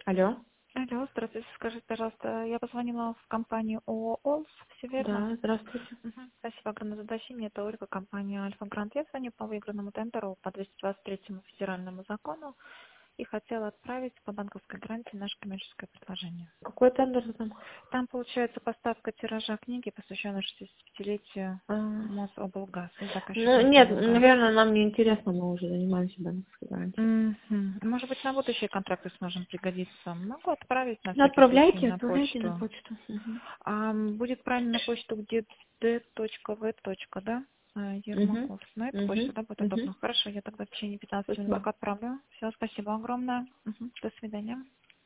Алло. Алло, здравствуйте. Скажите, пожалуйста, я позвонила в компанию ООО «Олс», все верно? Да, здравствуйте. Мгм. Спасибо огромное за уточнение. Это Ольга, компания «Альфа Грант». Я звоню по выигранному тендеру по 223 федеральному закону и хотела отправить по банковской гарантии наше коммерческое предложение. Какой тендер там? Там получается поставка тиража книги, посвященной 65-летию А, Мособлгаз и Ну, заказчиком нет, «Облгаз». наверное, нам не интересно, мы уже занимаемся банковской гарантией. Мгм. Может быть, на будущие контракты сможем пригодиться. Могу отправить на Ну, всякий случай на отправляйте на почту. почту. Мгм. Будет правильно на почту, где d.v. Да? Мгм. Ермаков. На эту почту, Мгм. да, будет удобно. Мгм. Хорошо, я тогда в течение 15 минут Спасибо. отправлю. Все, спасибо огромное. До свидания.